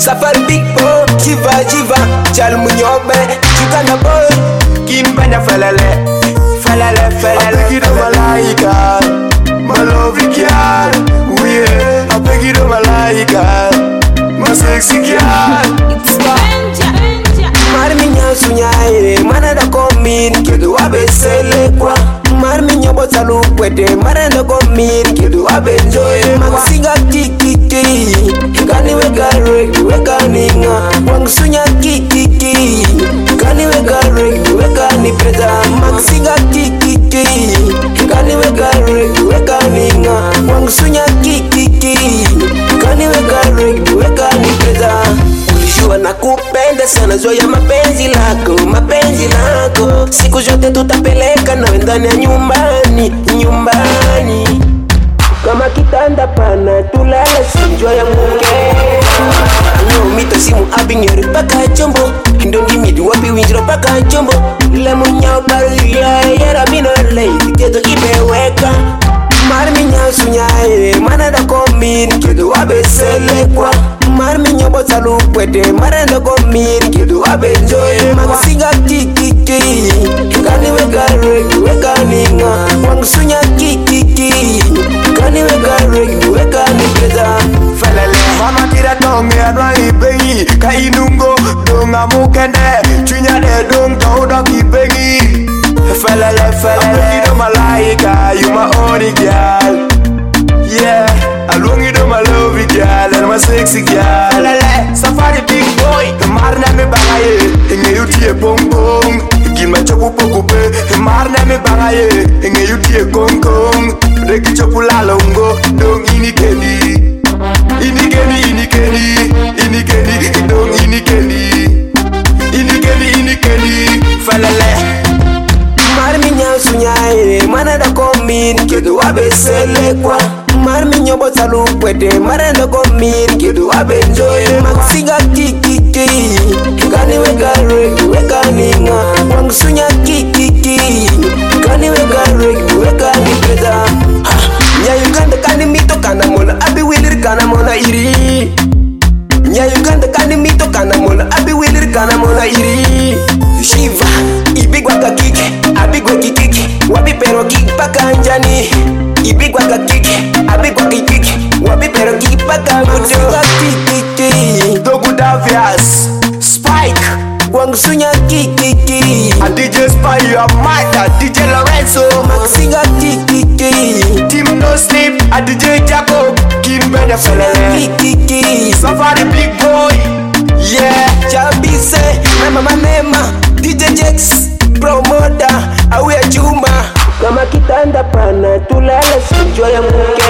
Safari big boy, jiva jiva, chal munyobe, chukana boy, kimbanya felele, felele felele. I beg you to malaika, my lovely girl, yeah. I beg you to malaika, my sexy girl. Marminya sunyae, manada komin, kedu abesele kwa. Marminya botalu kwete, manada komin, kedu abenjoy. Maksiga kikiki, kani weka ninga. Wang sunya kikiki, kani weka ni preza. Maksiga kikiki, kani weka ninga. Wang sunya kikiki, kani weka ni preza. Ulijua nakupenda sana, zoea mapenzi lako. Siku zote tutapeleka nawe ndani ya nyumbani. Kama kitanda pana tulala sinjwa ya munge. Anyo mito simu abinyori paka chombo. Ndongi midi wapi winjiro paka chombo. Le munyao baru ya yera minole. Kedo imeweka Marminya sunyae, manada komin, kedo abesele kwa. Marminya botalu kwete, manada komin, kedo abenjoy. Maksiga kikiki, kani weka ninga. Wang sunya kikiki, kani weka ni preza. Felele, mama kira tongi anwa ibengi. Ka inungo, donga mukende. Chunya de dong tauda kibengi. Felele, I beg you to malaika, you my only girl. Yeah, I long you to my lovely girl and my sexy girl. Felele, safari big boy. Marna me bangaye, inge yutie pong pong. Gilma chopu pokupe, marna me bangaye, inge yutie kong kong. Reki chopu lalongo, dong inikeni. Dong inikeni. Felele. Marminya sunyae, manada komin, kedu abesele kwa. Marminya botalu kwete, manada komin, kedu abenjoy. Maksiga kikiki, kani weka ninga. Wang sunya kikiki, kani weka ni preza. Nya Uganda kani mito kana mona, abi wilir kana mona iri. Nya Uganda kani mito kana mona, abi wilir kana mona iri. Shiva, ibigwa kakiki, abigwa kikiki, wabi pero kipaka njani. Ibigwa kakiki, abigwa kikiki, wabi pero kipaka mutuwa kikiki. Dogu Davias, Spike, Wang sunya kikiki. A DJ Spy, you are mad, DJ Lorenzo. Maksiga kikiki. Team No Sleep, a DJ Jacob. Kimbenya felele kikiki. Safari big boy. Yeah, Jambise, mama nema. DJ Jex, promoter, awe Juma. Kama kitanda pana tulala sinjwa ya munge.